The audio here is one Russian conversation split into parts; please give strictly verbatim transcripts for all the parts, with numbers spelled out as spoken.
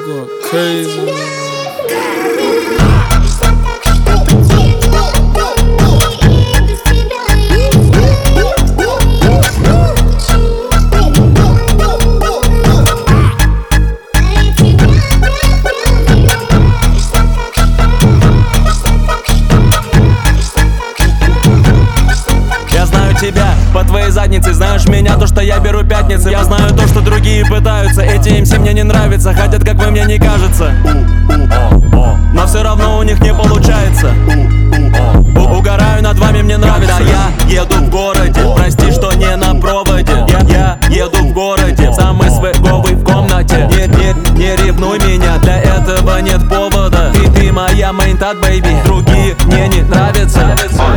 going crazy. Тебя по твоей заднице. Знаешь меня, то, что я беру пятницы. Я знаю то, что другие пытаются. Эти эм си мне не нравятся, хотят, как вы, мне не кажется. Но все равно у них не получается. Угораю над вами, мне нравится. Я еду в городе, прости, что не на проводе. Я, я еду в городе, самый свеговый в комнате. Не, не, не ревнуй меня, для этого нет повода. Ты, ты моя мейнтат, бэйби. Другие мне не нравятся.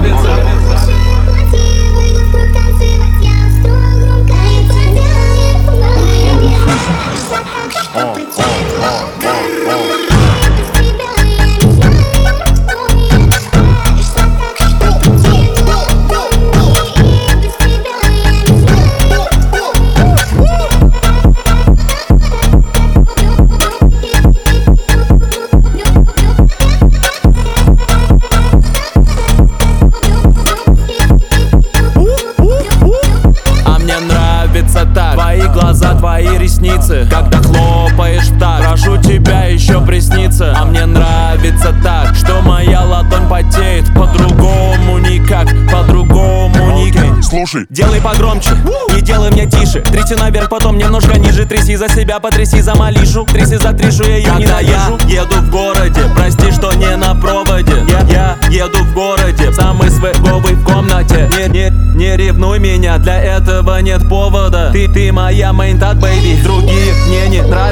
Твои глаза, твои ресницы, когда хлопаешь в так. Прошу тебя еще присниться. А мне нравится так, что моя ладонь потеет. По-другому никак, по-другому никак. Слушай, делай погромче, не делай мне тише. Тряси наверх, потом немножко ниже. Тряси за себя, потряси за Малишу. Тряси за Тришу, я ее ненавижу. Я еду в городе, прости, что не на проводе. Я, я еду в городе, самый свеговый в комнате. Не, не, не ревнуй меня, для этого нет повода. Ты, ты моя мейнтат, бэйби. Другие мне не нравятся.